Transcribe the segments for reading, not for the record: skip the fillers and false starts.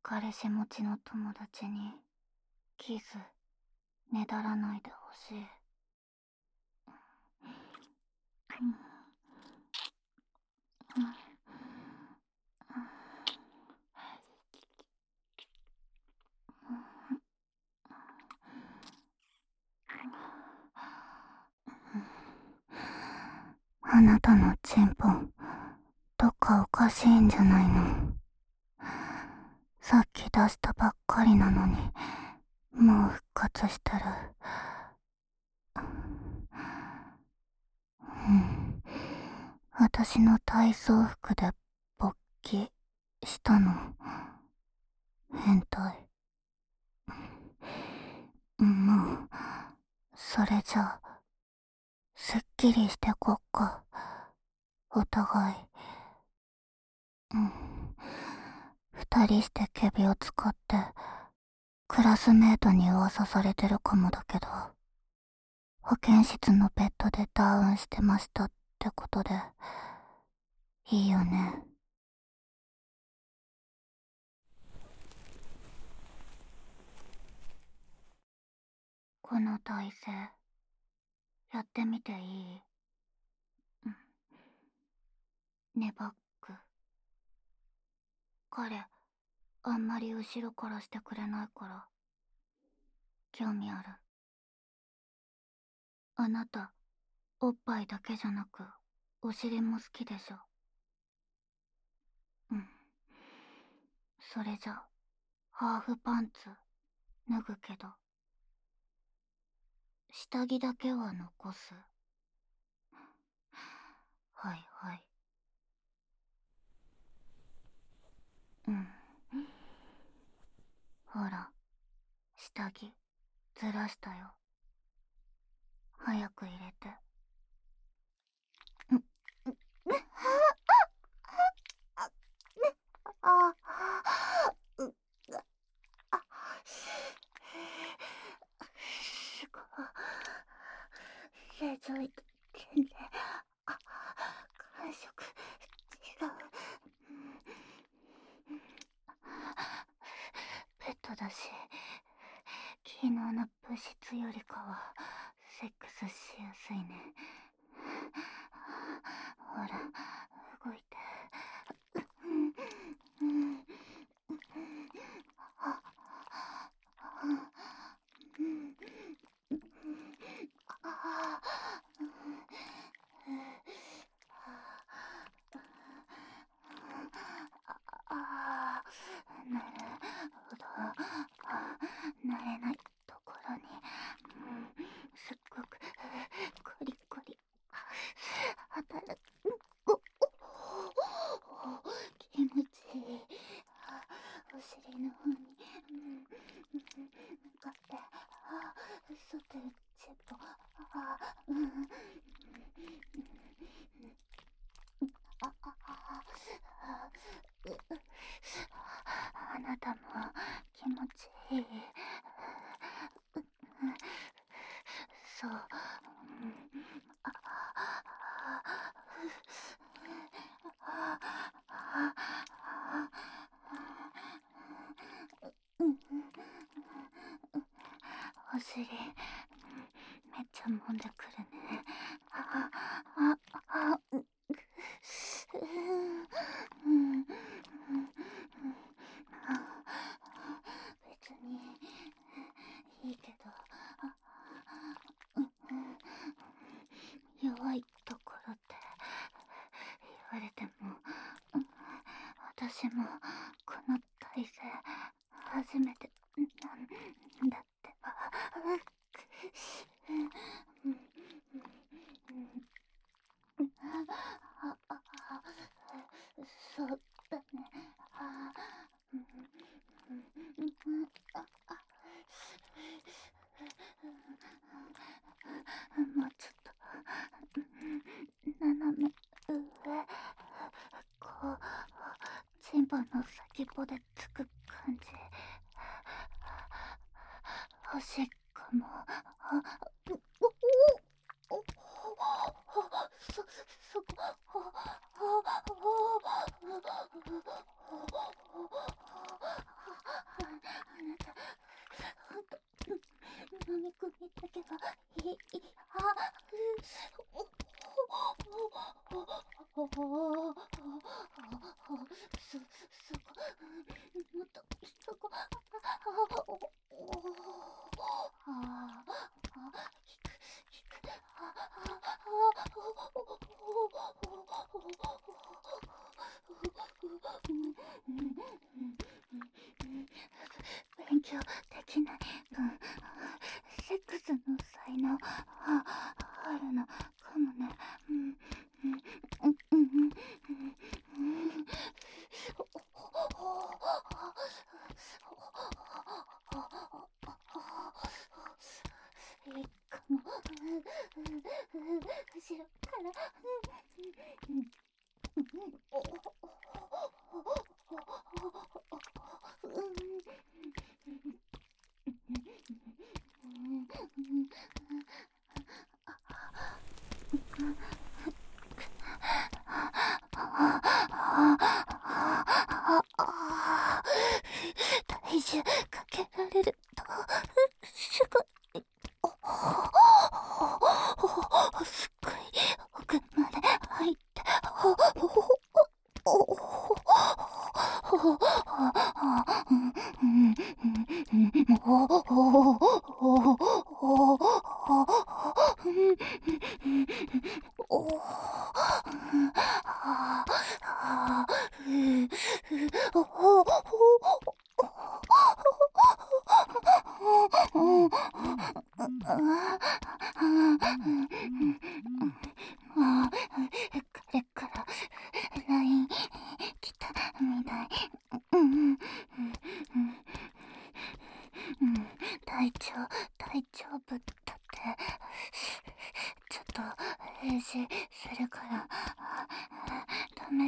彼氏持ちの友達にキスねだらないでほしい。あなたのチンポどっかおかしいんじゃないの？さっき出したばっかりなのにもう復活してる。私の体操服で勃起したの？変態。もうそれじゃすっきりしてこっか、お互い。二人してケビを使ってクラスメートに噂されてるかもだけど、保健室のベッドでダウンしてましたってことでいいよね？この体勢やってみていい？ねバック。彼あんまり後ろからしてくれないから興味ある。あなたおっぱいだけじゃなくお尻も好きでしょ？それじゃハーフパンツ脱ぐけど下着だけは残す。はいはい。ほら下着ずらしたよ。早く入れて。あうあすごい。正常位と全然感触違う。ペットだし昨日の物質よりかはセックスしやすいね。ほら動いて。なるほど。慣れないところにすっごくコリコリ働く。気持ちいい。お尻の方に向かって外へチェット。あなたも気持ちいい？そう。お尻めっちゃ揉んでくるね。別にいいけど、弱いところって言われても、私もこの体勢初めてなんだってば。そうだね。もうちょっと斜め上、こうチンポの先っぽでつく感じ欲しいかも。そこ。 強できない分、セックスの才能あるのかもね。いいかも。後ろから。体重かけられるとすごい。すっごい奥まで入って彼から LINE 来たみたい。大丈夫だって。ちょっと返事するからダメって。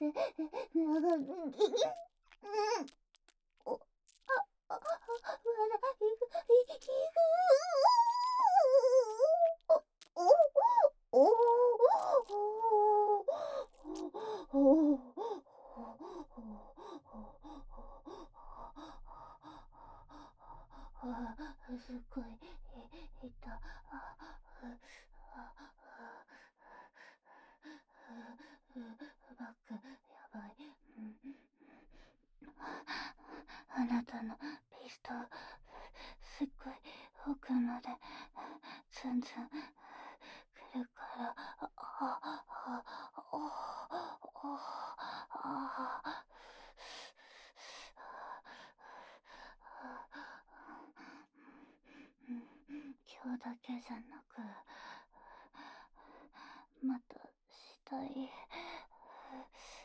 すっごい、いた。バック、やばい。あなたのピストル、すっごい奥まで、ツンツン、来るから、今日だけじゃなく、またしたい。